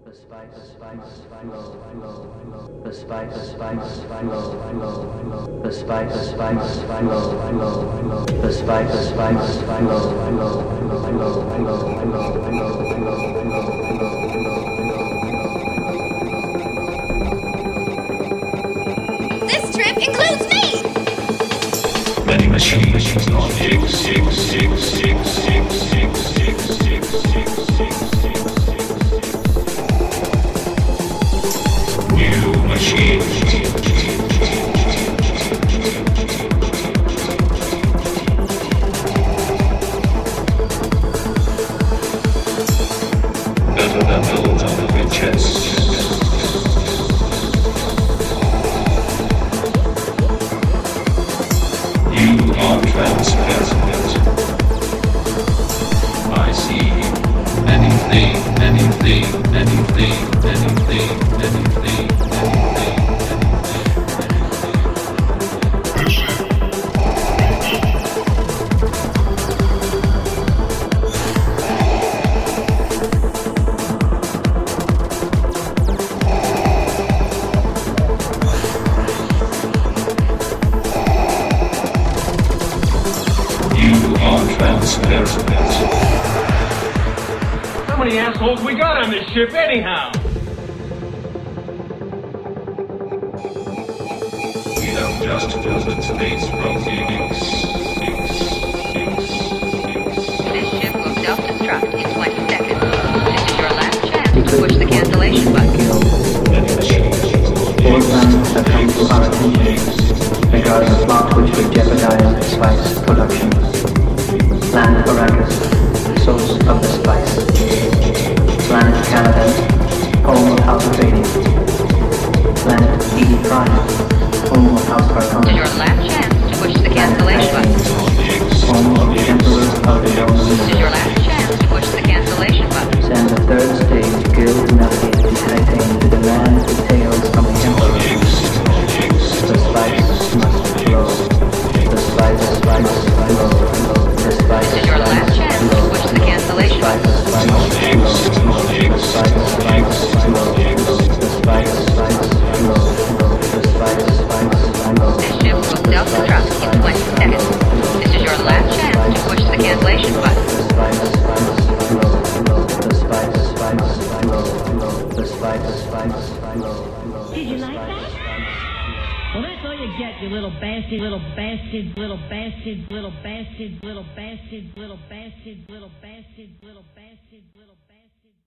The spikes flow. The spikes flow. The spikes flow. The spikes This trip includes me! Many machines on New machines. Better than those on the chest. You are transparent. I see anything. Transparent. How many assholes we got on this ship anyhow? We have just filtered space from Phoenix. This ship will self-destruct in 20 seconds. This is your last chance to push the cancellation button. Many machines. All plans have come to our attention regarding a plot which would jeopardize spice production. Planet Arrakis, source of the spice. Planet Caladan, home of House Atreides. Planet E Prime, home of House This is Harkonnen. your last chance to push the cancellation button. Home of the Emperor of the Known This is your Universe. last chance to push the cancellation button. Send the third stage guild navigate detecting to demand details from the Emperor. The spice must flow. The spice flow. The spice This is your last chance to push the cancellation button. This ship will self-destruct in 20 seconds. This is your last chance to push the cancellation button. Did you like that? Well, that's all you get, you little bastard, little bastard, little bastard, little bastard, little bastard, little bastard, little bastard, little bastard, little bastard.